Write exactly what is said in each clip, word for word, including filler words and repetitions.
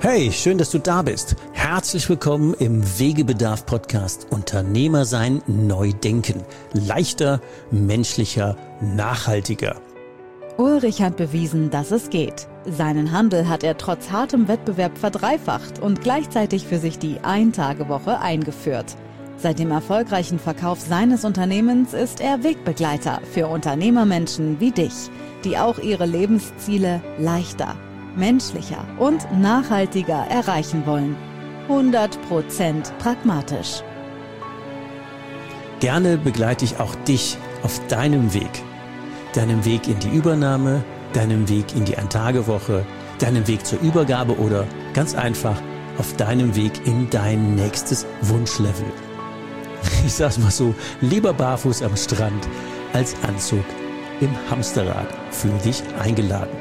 Hey, schön, dass du da bist. Herzlich willkommen im Wegebedarf-Podcast Unternehmer sein, neu denken. Leichter, menschlicher, nachhaltiger. Ulrich hat bewiesen, dass es geht. Seinen Handel hat er trotz hartem Wettbewerb verdreifacht und gleichzeitig für sich die Ein-Tage-Woche eingeführt. Seit dem erfolgreichen Verkauf seines Unternehmens ist er Wegbegleiter für Unternehmermenschen wie dich, die auch ihre Lebensziele leichter, menschlicher und nachhaltiger erreichen wollen. hundert Prozent pragmatisch. Gerne begleite ich auch dich auf deinem Weg. Deinem Weg in die Übernahme, deinem Weg in die Ein-Tage-Woche, deinem Weg zur Übergabe oder ganz einfach auf deinem Weg in dein nächstes Wunschlevel. Ich sag's mal so, lieber barfuß am Strand als Anzug im Hamsterrad. Fühl dich eingeladen.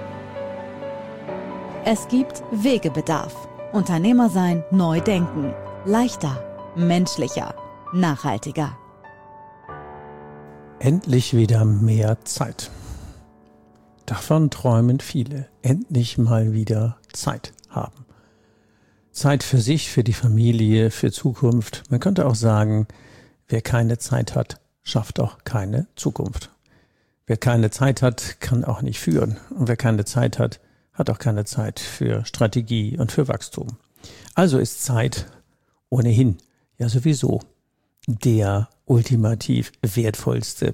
Es gibt Wegebedarf. Unternehmer sein, neu denken. Leichter, menschlicher, nachhaltiger. Endlich wieder mehr Zeit. Davon träumen viele. Endlich mal wieder Zeit haben. Zeit für sich, für die Familie, für Zukunft. Man könnte auch sagen, wer keine Zeit hat, schafft auch keine Zukunft. Wer keine Zeit hat, kann auch nicht führen. Und wer keine Zeit hat, hat auch keine Zeit für Strategie und für Wachstum. Also ist Zeit ohnehin ja sowieso der ultimativ wertvollste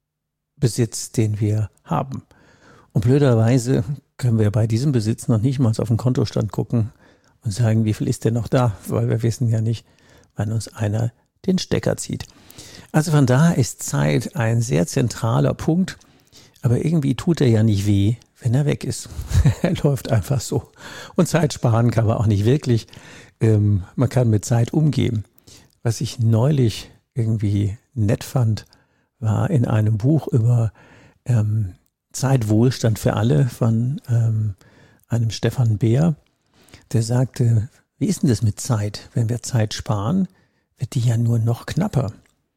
Besitz, den wir haben. Und blöderweise können wir bei diesem Besitz noch nicht mal auf den Kontostand gucken und sagen, wie viel ist denn noch da, weil wir wissen ja nicht, wann uns einer den Stecker zieht. Also von daher ist Zeit ein sehr zentraler Punkt, aber irgendwie tut er ja nicht weh, wenn er weg ist. Er läuft einfach so. Und Zeit sparen kann man auch nicht wirklich. Ähm, man kann mit Zeit umgehen. Was ich neulich irgendwie nett fand, war in einem Buch über ähm, Zeitwohlstand für alle von ähm, einem Stefan Beer, der sagte, wie ist denn das mit Zeit? Wenn wir Zeit sparen, wird die ja nur noch knapper.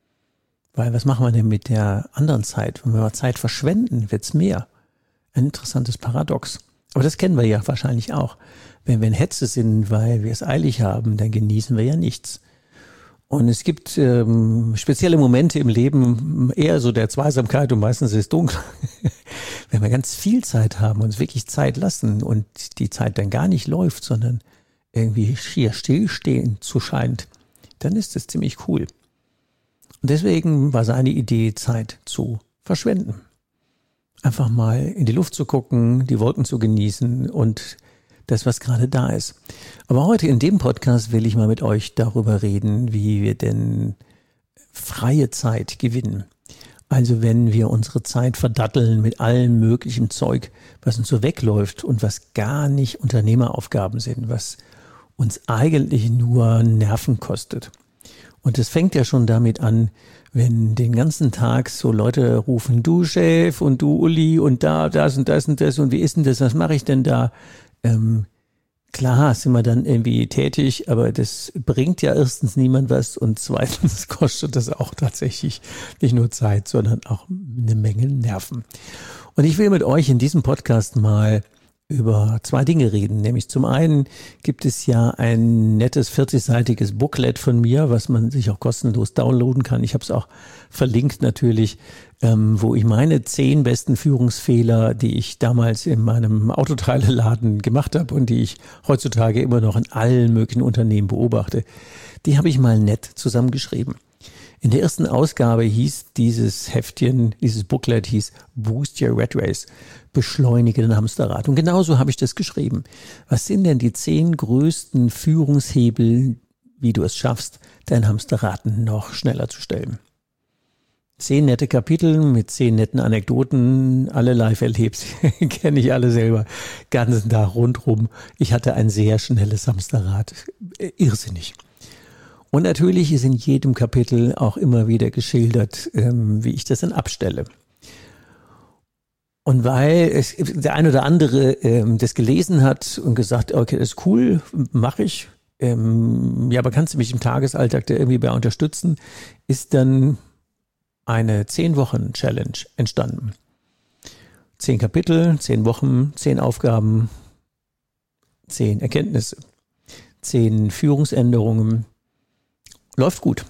Weil was machen wir denn mit der anderen Zeit? Wenn wir Zeit verschwenden, wird's mehr. Ein interessantes Paradox. Aber das kennen wir ja wahrscheinlich auch. Wenn wir in Hetze sind, weil wir es eilig haben, dann genießen wir ja nichts. Und es gibt ähm, spezielle Momente im Leben, eher so der Zweisamkeit und meistens ist es dunkel. Wenn wir ganz viel Zeit haben, uns wirklich Zeit lassen und die Zeit dann gar nicht läuft, sondern irgendwie schier stillstehen zu scheint, dann ist das ziemlich cool. Und deswegen war seine Idee, Zeit zu verschwenden. Einfach mal in die Luft zu gucken, die Wolken zu genießen und das, was gerade da ist. Aber heute in dem Podcast will ich mal mit euch darüber reden, wie wir denn freie Zeit gewinnen. Also wenn wir unsere Zeit verdatteln mit allem möglichen Zeug, was uns so wegläuft und was gar nicht Unternehmeraufgaben sind, was uns eigentlich nur Nerven kostet. Und es fängt ja schon damit an, wenn den ganzen Tag so Leute rufen, du Chef und du Uli und da, das und das und das und wie ist denn das, was mache ich denn da? Ähm, klar sind wir dann irgendwie tätig, aber das bringt ja erstens niemand was und zweitens kostet das auch tatsächlich nicht nur Zeit, sondern auch eine Menge Nerven. Und ich will mit euch in diesem Podcast mal über zwei Dinge reden, nämlich zum einen gibt es ja ein nettes vierzigseitiges Booklet von mir, was man sich auch kostenlos downloaden kann. Ich habe es auch verlinkt natürlich, ähm, wo ich meine zehn besten Führungsfehler, die ich damals in meinem Autoteileladen gemacht habe und die ich heutzutage immer noch in allen möglichen Unternehmen beobachte, die habe ich mal nett zusammengeschrieben. In der ersten Ausgabe hieß dieses Heftchen, dieses Booklet hieß Boost Your Rat Race, beschleunige den Hamsterrad. Und genauso habe ich das geschrieben. Was sind denn die zehn größten Führungshebel, wie du es schaffst, dein Hamsterrad noch schneller zu stellen? Zehn nette Kapitel mit zehn netten Anekdoten, alle live erlebt, kenne ich alle selber, ganzen Tag rundrum. Ich hatte ein sehr schnelles Hamsterrad, irrsinnig. Und natürlich ist in jedem Kapitel auch immer wieder geschildert, ähm, wie ich das dann abstelle. Und weil es, der ein oder andere ähm, das gelesen hat und gesagt, okay, das ist cool, mache ich. Ähm, ja, aber kannst du mich im Tagesalltag da irgendwie bei unterstützen, ist dann eine zehn-Wochen-Challenge entstanden. Zehn Kapitel, zehn Wochen, zehn Aufgaben, zehn Erkenntnisse, zehn Führungsänderungen. Läuft gut.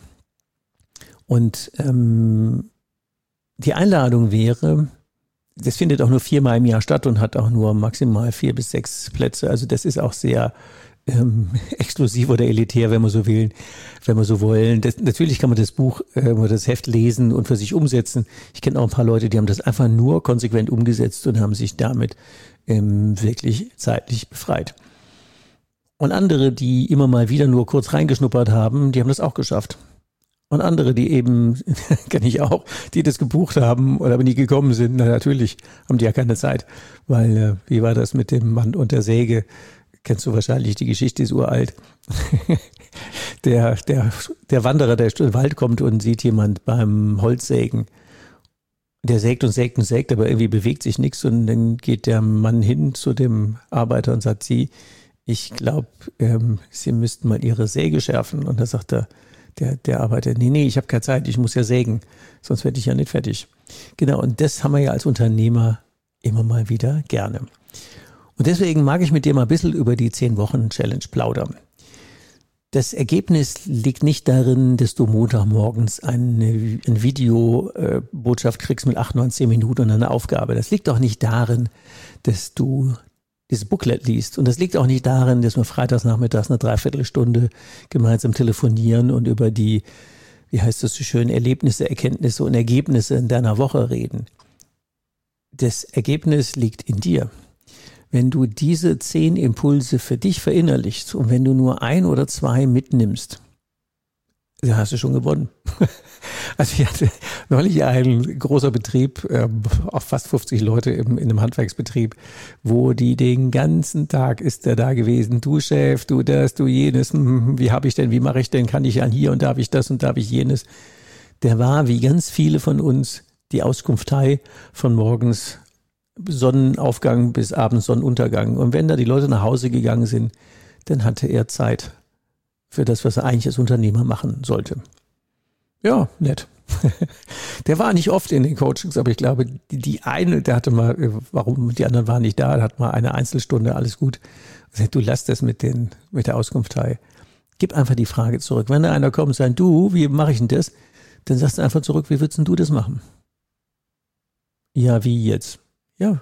Und ähm, die Einladung wäre, das findet auch nur viermal im Jahr statt und hat auch nur maximal vier bis sechs Plätze. Also das ist auch sehr ähm, exklusiv oder elitär, wenn wir so will, wenn wir so wollen. Das, natürlich kann man das Buch äh, oder das Heft lesen und für sich umsetzen. Ich kenne auch ein paar Leute, die haben das einfach nur konsequent umgesetzt und haben sich damit ähm, wirklich zeitlich befreit. Und andere, die immer mal wieder nur kurz reingeschnuppert haben, die haben das auch geschafft. Und andere, die eben, kenne ich auch, die das gebucht haben oder aber nie gekommen sind, na natürlich haben die ja keine Zeit. Weil, äh, wie war das mit dem Mann und der Säge? Kennst du wahrscheinlich, die Geschichte ist uralt. der, der, der Wanderer, der in den Wald kommt und sieht jemand beim Holzsägen. Der sägt und sägt und sägt, aber irgendwie bewegt sich nichts. Und dann geht der Mann hin zu dem Arbeiter und sagt, sie, ich glaube, ähm, Sie müssten mal Ihre Säge schärfen. Und da sagt er, der, der Arbeiter, nee, nee, ich habe keine Zeit, ich muss ja sägen, sonst werde ich ja nicht fertig. Genau, und das haben wir ja als Unternehmer immer mal wieder gerne. Und deswegen mag ich mit dir mal ein bisschen über die zehn-Wochen-Challenge plaudern. Das Ergebnis liegt nicht darin, dass du Montagmorgens eine, eine Videobotschaft kriegst mit acht, neun, zehn Minuten und eine Aufgabe. Das liegt auch nicht darin, dass du dieses Booklet liest. Und das liegt auch nicht darin, dass wir freitags nachmittags eine Dreiviertelstunde gemeinsam telefonieren und über die, wie heißt das so schön, Erlebnisse, Erkenntnisse und Ergebnisse in deiner Woche reden. Das Ergebnis liegt in dir. Wenn du diese zehn Impulse für dich verinnerlichst und wenn du nur ein oder zwei mitnimmst, dann hast du schon gewonnen. Also ich hatte neulich einen großer Betrieb, ähm, auch fast fünfzig Leute im, in einem Handwerksbetrieb, wo die den ganzen Tag ist der da gewesen. Du Chef, du das, du jenes, hm, wie habe ich denn, wie mache ich denn, kann ich an hier und darf ich das und darf ich jenes. Der war wie ganz viele von uns die Auskunftei von morgens Sonnenaufgang bis abends Sonnenuntergang. Und wenn da die Leute nach Hause gegangen sind, dann hatte er Zeit für das, was er eigentlich als Unternehmer machen sollte. Ja, nett. Der war nicht oft in den Coachings, aber ich glaube, die, die eine, der hatte mal, warum die anderen waren nicht da, der hat mal eine Einzelstunde, alles gut. Du lass das mit, den, mit der Auskunftei. Gib einfach die Frage zurück. Wenn da einer kommt und sagt, du, wie mache ich denn das? Dann sagst du einfach zurück, wie würdest denn du das machen? Ja, wie jetzt? Ja,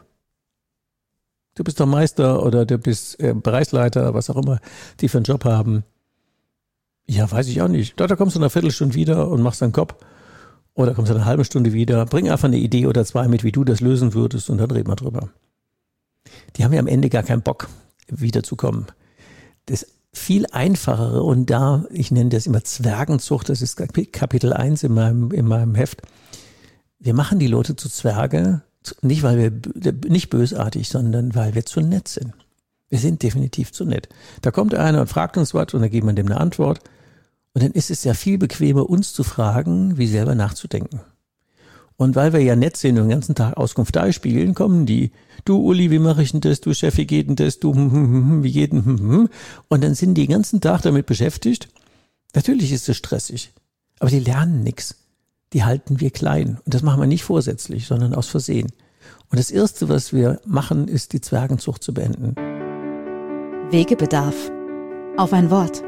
du bist doch Meister oder du bist äh, Bereichsleiter, was auch immer die für einen Job haben. Ja, weiß ich auch nicht. Da, da kommst du in einer Viertelstunde wieder und machst deinen Kopf. Oder kommst du in einer halben Stunde wieder. Bring einfach eine Idee oder zwei mit, wie du das lösen würdest und dann reden wir drüber. Die haben ja am Ende gar keinen Bock, wiederzukommen. Das viel einfachere und da, ich nenne das immer Zwergenzucht, das ist Kapitel eins in meinem, in meinem Heft. Wir machen die Leute zu Zwerge, nicht weil wir nicht bösartig, sondern weil wir zu nett sind. Wir sind definitiv zu nett. Da kommt einer und fragt uns was und dann geben wir dem eine Antwort. Und dann ist es ja viel bequemer, uns zu fragen, wie selber nachzudenken. Und weil wir ja nett sind und den ganzen Tag Auskunft da spielen, kommen die, du Uli, wie mache ich denn das? Du Chef, wie geht denn das? Du, hm, hm, hm, wie geht denn? Hm, hm. Und dann sind die den ganzen Tag damit beschäftigt. Natürlich ist es stressig, aber die lernen nichts. Die halten wir klein. Und das machen wir nicht vorsätzlich, sondern aus Versehen. Und das Erste, was wir machen, ist, die Zwergenzucht zu beenden. Wegebedarf. Auf ein Wort.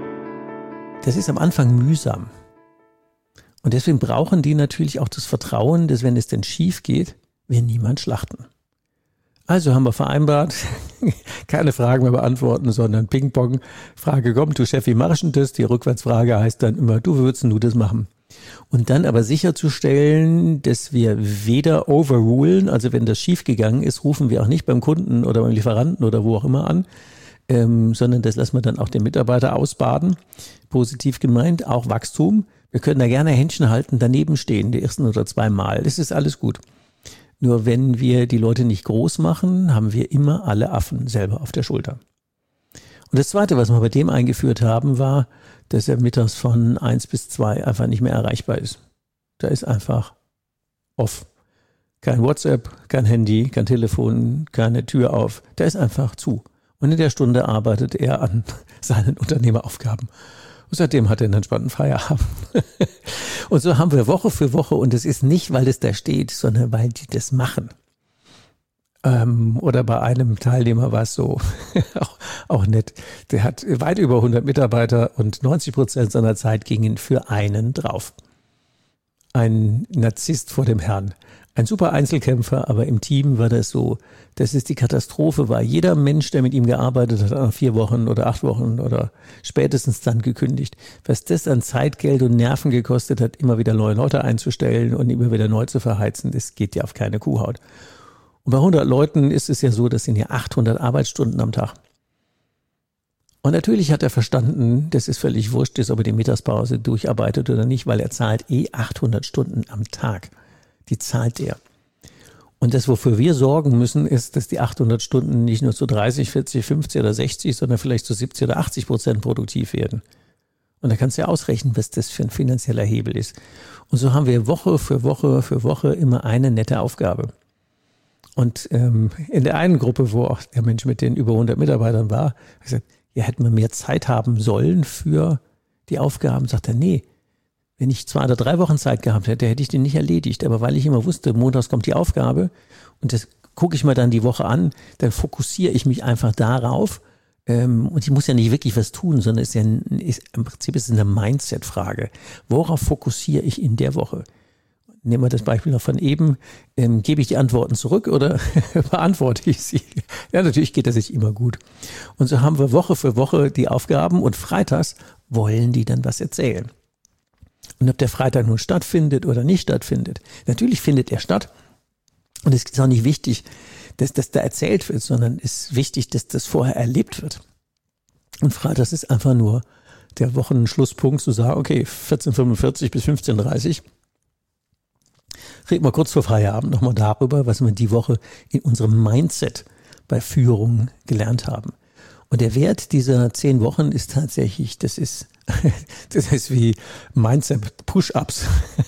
Das ist am Anfang mühsam. Und deswegen brauchen die natürlich auch das Vertrauen, dass wenn es denn schief geht, wir niemand schlachten. Also haben wir vereinbart, keine Fragen mehr beantworten, sondern Ping-Pong. Frage kommt, du Chef, wie machst du das? Die Rückwärtsfrage heißt dann immer, du, wie würdest du das machen? Und dann aber sicherzustellen, dass wir weder overrulen, also wenn das schiefgegangen ist, rufen wir auch nicht beim Kunden oder beim Lieferanten oder wo auch immer an, ähm, sondern das lassen wir dann auch den Mitarbeiter ausbaden. Positiv gemeint, auch Wachstum. Wir können da gerne Händchen halten, daneben stehen, die ersten oder zwei Mal. Das ist alles gut. Nur wenn wir die Leute nicht groß machen, haben wir immer alle Affen selber auf der Schulter. Und das Zweite, was wir bei dem eingeführt haben, war, dass er mittags von eins bis zwei einfach nicht mehr erreichbar ist. Da ist einfach off. Kein WhatsApp, kein Handy, kein Telefon, keine Tür auf. Da ist einfach zu. Und in der Stunde arbeitet er an seinen Unternehmeraufgaben. Und seitdem hat er einen entspannten Feierabend. Und so haben wir Woche für Woche, und das ist nicht, weil es da steht, sondern weil die das machen. Ähm, oder bei einem Teilnehmer war es so, auch, auch nett, der hat weit über hundert Mitarbeiter und neunzig Prozent seiner Zeit gingen für einen drauf. Ein Narzisst vor dem Herrn. Ein super Einzelkämpfer, aber im Team war das so, dass es die Katastrophe war. Jeder Mensch, der mit ihm gearbeitet hat, nach vier Wochen oder acht Wochen oder spätestens dann gekündigt. Was das an Zeit, Geld und Nerven gekostet hat, immer wieder neue Leute einzustellen und immer wieder neu zu verheizen, das geht ja auf keine Kuhhaut. Und bei hundert Leuten ist es ja so, das sind ja achthundert Arbeitsstunden am Tag. Und natürlich hat er verstanden, dass es völlig wurscht ist, ob er die Mittagspause durcharbeitet oder nicht, weil er zahlt eh achthundert Stunden am Tag. Die zahlt er. Und das, wofür wir sorgen müssen, ist, dass die achthundert Stunden nicht nur zu dreißig, vierzig, fünfzig oder sechzig, sondern vielleicht zu siebzig oder achtzig Prozent produktiv werden. Und da kannst du ja ausrechnen, was das für ein finanzieller Hebel ist. Und so haben wir Woche für Woche für Woche immer eine nette Aufgabe. Und ähm, in der einen Gruppe, wo auch der Mensch mit den über hundert Mitarbeitern war, habe ich gesagt, ja, hätten wir mehr Zeit haben sollen für die Aufgaben. Sagt er, nee, wenn ich zwei oder drei Wochen Zeit gehabt hätte, hätte ich den nicht erledigt. Aber weil ich immer wusste, montags kommt die Aufgabe und das gucke ich mir dann die Woche an, dann fokussiere ich mich einfach darauf. Ähm, und ich muss ja nicht wirklich was tun, sondern es ist ja ein, ist, im Prinzip ist es eine Mindset-Frage. Worauf fokussiere ich in der Woche? Nehmen wir das Beispiel noch von eben. Ähm, gebe ich die Antworten zurück oder beantworte ich sie? Ja, natürlich geht das nicht immer gut. Und so haben wir Woche für Woche die Aufgaben und freitags wollen die dann was erzählen. Und ob der Freitag nun stattfindet oder nicht stattfindet, natürlich findet er statt. Und es ist auch nicht wichtig, dass das da erzählt wird, sondern es ist wichtig, dass das vorher erlebt wird. Und freitags ist einfach nur der Wochenschlusspunkt zu sagen, okay, vierzehn Uhr fünfundvierzig bis fünfzehn Uhr dreißig. Reden wir kurz vor Feierabend nochmal darüber, was wir die Woche in unserem Mindset bei Führung gelernt haben. Und der Wert dieser zehn Wochen ist tatsächlich, das ist, das ist wie Mindset Push-Ups.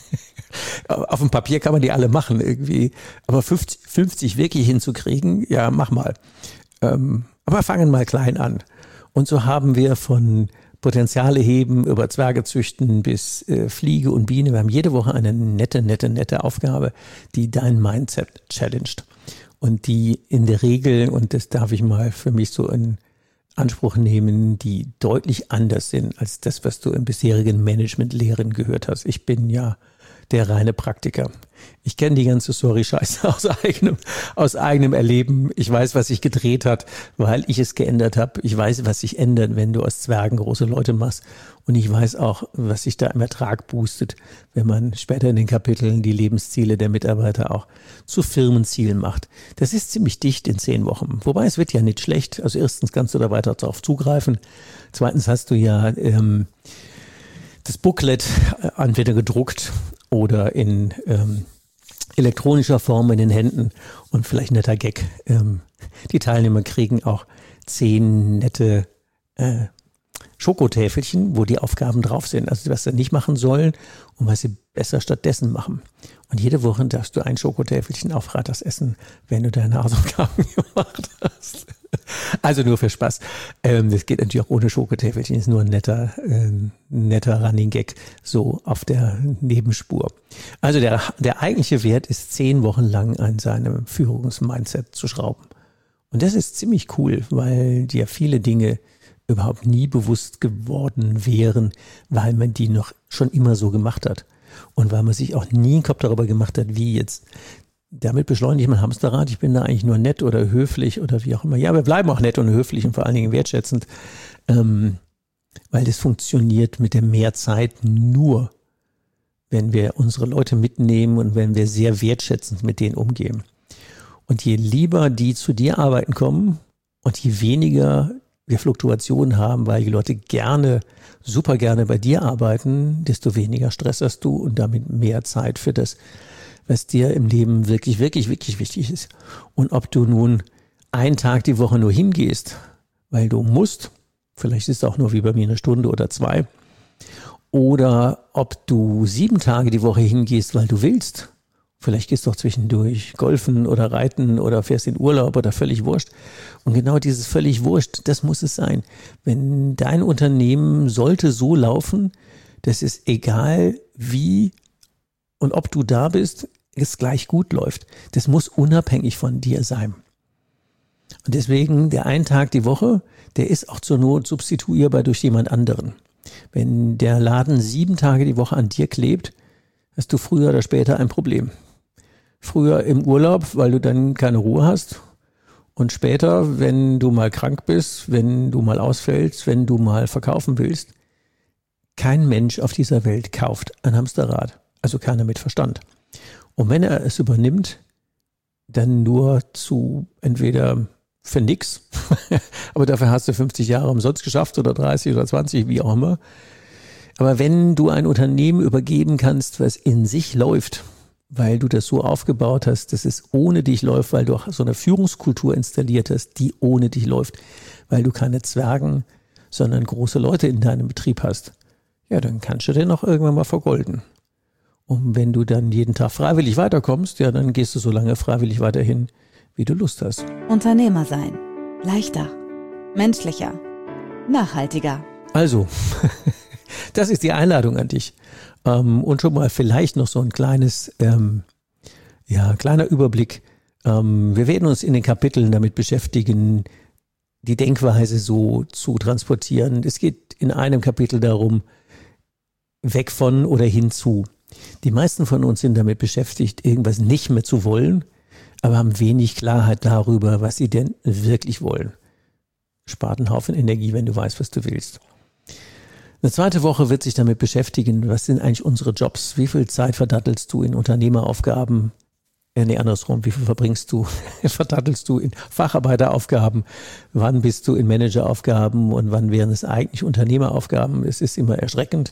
Auf dem Papier kann man die alle machen irgendwie, aber fünfzig, fünfzig wirklich hinzukriegen, ja, mach mal. Ähm, aber fangen mal klein an. Und so haben wir von Potenziale heben, über Zwerge züchten bis äh, Fliege und Biene. Wir haben jede Woche eine nette, nette, nette Aufgabe, die dein Mindset challenged. Und die in der Regel, und das darf ich mal für mich so in Anspruch nehmen, die deutlich anders sind als das, was du im bisherigen Management-Lehren gehört hast. Ich bin ja der reine Praktiker. Ich kenne die ganze Story-Scheiße aus eigenem, aus eigenem Erleben. Ich weiß, was sich gedreht hat, weil ich es geändert habe. Ich weiß, was sich ändert, wenn du aus Zwergen große Leute machst. Und ich weiß auch, was sich da im Ertrag boostet, wenn man später in den Kapiteln die Lebensziele der Mitarbeiter auch zu Firmenzielen macht. Das ist ziemlich dicht in zehn Wochen. Wobei es wird ja nicht schlecht. Also erstens kannst du da weiter darauf zugreifen. Zweitens hast du ja ähm, das Booklet entweder gedruckt oder in ähm, elektronischer Form in den Händen und vielleicht netter Gag. Ähm, die Teilnehmer kriegen auch zehn nette äh, Schokotäfelchen, wo die Aufgaben drauf sind. Also was sie nicht machen sollen und was sie besser stattdessen machen. Und jede Woche darfst du ein Schokotäfelchen auf freitags essen, wenn du deine Hausaufgaben gemacht hast. Also nur für Spaß. Ähm, das geht natürlich auch ohne Schokotäfelchen, ist nur ein netter, äh, netter Running Gag, so auf der Nebenspur. Also der, der eigentliche Wert ist, zehn Wochen lang an seinem Führungsmindset zu schrauben. Und das ist ziemlich cool, weil dir viele Dinge überhaupt nie bewusst geworden wären, weil man die noch schon immer so gemacht hat. Und weil man sich auch nie einen Kopf darüber gemacht hat, wie jetzt. Damit beschleunige ich mein Hamsterrad. Ich bin da eigentlich nur nett oder höflich oder wie auch immer. Ja, wir bleiben auch nett und höflich und vor allen Dingen wertschätzend, ähm, weil das funktioniert mit der Mehrzeit nur, wenn wir unsere Leute mitnehmen und wenn wir sehr wertschätzend mit denen umgehen. Und je lieber die zu dir arbeiten kommen und je weniger wir Fluktuationen haben, weil die Leute gerne, super gerne bei dir arbeiten, desto weniger Stress hast du und damit mehr Zeit für das, was dir im Leben wirklich, wirklich, wirklich wichtig ist. Und ob du nun einen Tag die Woche nur hingehst, weil du musst, vielleicht ist es auch nur wie bei mir eine Stunde oder zwei, oder ob du sieben Tage die Woche hingehst, weil du willst, vielleicht gehst du auch zwischendurch golfen oder reiten oder fährst in Urlaub oder völlig wurscht. Und genau dieses völlig wurscht, das muss es sein. Wenn dein Unternehmen sollte so laufen, dass es egal wie und ob du da bist, es gleich gut läuft. Das muss unabhängig von dir sein. Und deswegen der ein Tag die Woche, der ist auch zur Not substituierbar durch jemand anderen. Wenn der Laden sieben Tage die Woche an dir klebt, hast du früher oder später ein Problem. Früher im Urlaub, weil du dann keine Ruhe hast. Und später, wenn du mal krank bist, wenn du mal ausfällst, wenn du mal verkaufen willst. Kein Mensch auf dieser Welt kauft ein Hamsterrad. Also keiner mit Verstand. Und wenn er es übernimmt, dann nur zu entweder für nix, aber dafür hast du fünfzig Jahre umsonst geschafft oder dreißig oder zwanzig, wie auch immer. Aber wenn du ein Unternehmen übergeben kannst, was in sich läuft, weil du das so aufgebaut hast, dass es ohne dich läuft, weil du auch so eine Führungskultur installiert hast, die ohne dich läuft, weil du keine Zwergen, sondern große Leute in deinem Betrieb hast, ja, dann kannst du den auch irgendwann mal vergolden. Und wenn du dann jeden Tag freiwillig weiterkommst, ja, dann gehst du so lange freiwillig weiterhin, wie du Lust hast. Unternehmer sein. Leichter. Menschlicher. Nachhaltiger. Also, das ist die Einladung an dich. Ähm, und schon mal vielleicht noch so ein kleines, ähm, ja, kleiner Überblick. Ähm, wir werden uns in den Kapiteln damit beschäftigen, die Denkweise so zu transportieren. Es geht in einem Kapitel darum, weg von oder hinzu. Die meisten von uns sind damit beschäftigt, irgendwas nicht mehr zu wollen, aber haben wenig Klarheit darüber, was sie denn wirklich wollen. Spart einen Haufen Energie, wenn du weißt, was du willst. Eine zweite Woche wird sich damit beschäftigen, was sind eigentlich unsere Jobs? Wie viel Zeit verdattelst du in Unternehmeraufgaben? Äh, nee, andersrum, wie viel verbringst du, verdattelst du in Facharbeiteraufgaben? Wann bist du in Manageraufgaben und wann wären es eigentlich Unternehmeraufgaben? Es ist immer erschreckend.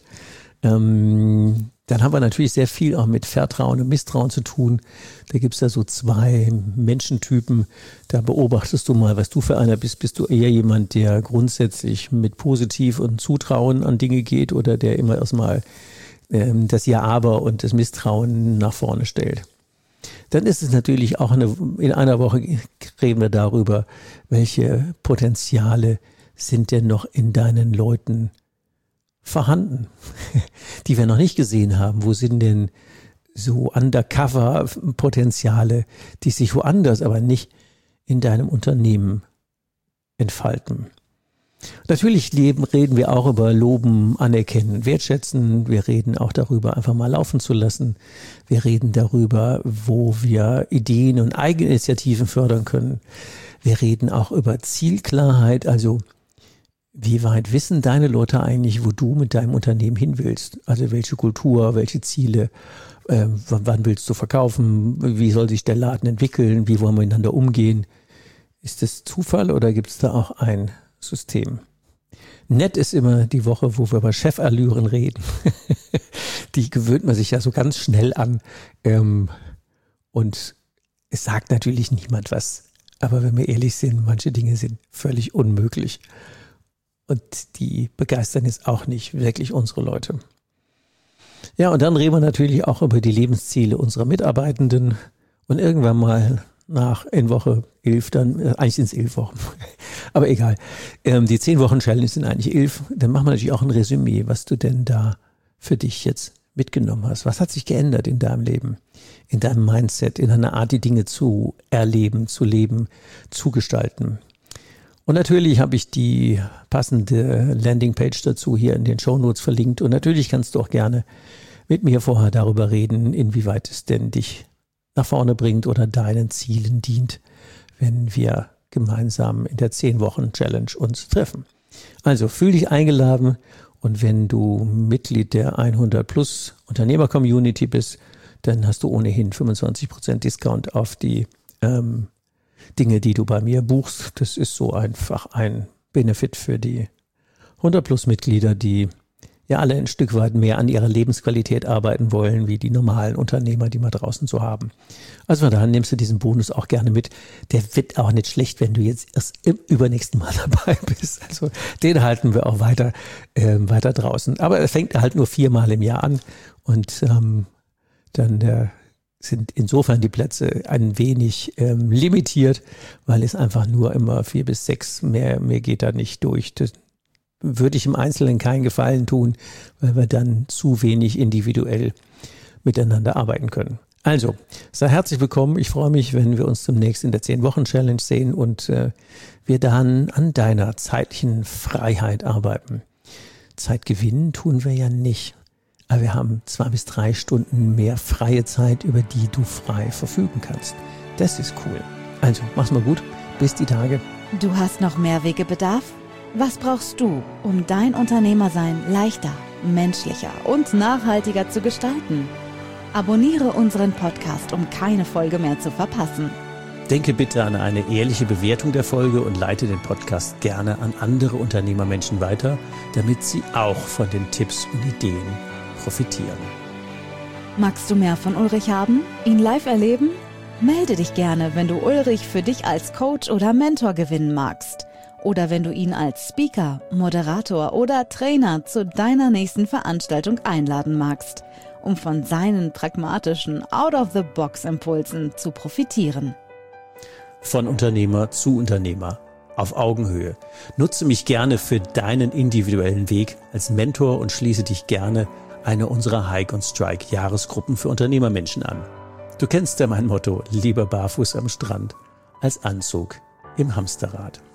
Ähm, Dann haben wir natürlich sehr viel auch mit Vertrauen und Misstrauen zu tun. Da gibt es ja so zwei Menschentypen. Da beobachtest du mal, was du für einer bist. Bist du eher jemand, der grundsätzlich mit Positiv und Zutrauen an Dinge geht oder der immer erstmal ähm, das Ja-Aber und das Misstrauen nach vorne stellt? Dann ist es natürlich auch eine, in einer Woche reden wir darüber, welche Potenziale sind denn noch in deinen Leuten vorhanden, die wir noch nicht gesehen haben. Wo sind denn so Undercover-Potenziale, die sich woanders, aber nicht in deinem Unternehmen entfalten? Natürlich leben, reden wir auch über Loben, Anerkennen, Wertschätzen. Wir reden auch darüber, einfach mal laufen zu lassen. Wir reden darüber, wo wir Ideen und Eigeninitiativen fördern können. Wir reden auch über Zielklarheit, also wie weit wissen deine Leute eigentlich, wo du mit deinem Unternehmen hin willst? Also welche Kultur, welche Ziele, äh, wann willst du verkaufen, wie soll sich der Laden entwickeln, wie wollen wir miteinander umgehen? Ist das Zufall oder gibt es da auch ein System? Nett ist immer die Woche, wo wir über Chefallüren reden. Die gewöhnt man sich ja so ganz schnell an. Ähm, und es sagt natürlich niemand was. Aber wenn wir ehrlich sind, manche Dinge sind völlig unmöglich. Und die begeistern jetzt auch nicht wirklich unsere Leute. Ja, und dann reden wir natürlich auch über die Lebensziele unserer Mitarbeitenden. Und irgendwann mal nach in Woche elf, dann, äh, eigentlich sind es elf Wochen, aber egal. Ähm, die zehn Wochen Challenge sind eigentlich elf. Dann machen wir natürlich auch ein Resümee, was du denn da für dich jetzt mitgenommen hast. Was hat sich geändert in deinem Leben, in deinem Mindset, in deiner Art, die Dinge zu erleben, zu leben, zu gestalten? Und natürlich habe ich die passende Landingpage dazu hier in den Shownotes verlinkt. Und natürlich kannst du auch gerne mit mir vorher darüber reden, inwieweit es denn dich nach vorne bringt oder deinen Zielen dient, wenn wir gemeinsam in der zehn Wochen Challenge uns treffen. Also fühl dich eingeladen und wenn du Mitglied der hundert plus Unternehmer-Community bist, dann hast du ohnehin fünfundzwanzig Prozent Discount auf die ähm, Dinge, die du bei mir buchst. Das ist so einfach ein Benefit für die hundert plus Mitglieder, die ja alle ein Stück weit mehr an ihrer Lebensqualität arbeiten wollen, wie die normalen Unternehmer, die wir draußen so haben. Also von daher nimmst du diesen Bonus auch gerne mit. Der wird auch nicht schlecht, wenn du jetzt erst im übernächsten Mal dabei bist. Also den halten wir auch weiter, äh, weiter draußen. Aber er fängt halt nur viermal im Jahr an und ähm, dann äh, sind insofern die Plätze ein wenig ähm, limitiert, weil es einfach nur immer vier bis sechs, mehr, mehr geht da nicht durch. Das würde ich im Einzelnen keinen Gefallen tun, weil wir dann zu wenig individuell miteinander arbeiten können. Also, sei herzlich willkommen. Ich freue mich, wenn wir uns demnächst in der zehn-Wochen-Challenge sehen und äh, wir dann an deiner zeitlichen Freiheit arbeiten. Zeit gewinnen tun wir ja nicht, aber wir haben zwei bis drei Stunden mehr freie Zeit, über die du frei verfügen kannst. Das ist cool. Also, mach's mal gut. Bis die Tage. Du hast noch mehr Wegebedarf? Was brauchst du, um dein Unternehmersein leichter, menschlicher und nachhaltiger zu gestalten? Abonniere unseren Podcast, um keine Folge mehr zu verpassen. Denke bitte an eine ehrliche Bewertung der Folge und leite den Podcast gerne an andere Unternehmermenschen weiter, damit sie auch von den Tipps und Ideen profitieren. Magst du mehr von Ulrich haben? Ihn live erleben? Melde dich gerne, wenn du Ulrich für dich als Coach oder Mentor gewinnen magst. Oder wenn du ihn als Speaker, Moderator oder Trainer zu deiner nächsten Veranstaltung einladen magst, um von seinen pragmatischen Out-of-the-Box-Impulsen zu profitieren. Von Unternehmer zu Unternehmer, auf Augenhöhe. Nutze mich gerne für deinen individuellen Weg als Mentor und schließe dich gerne einer unserer Hike und Strike Jahresgruppen für Unternehmermenschen an. Du kennst ja mein Motto, lieber barfuß am Strand als Anzug im Hamsterrad.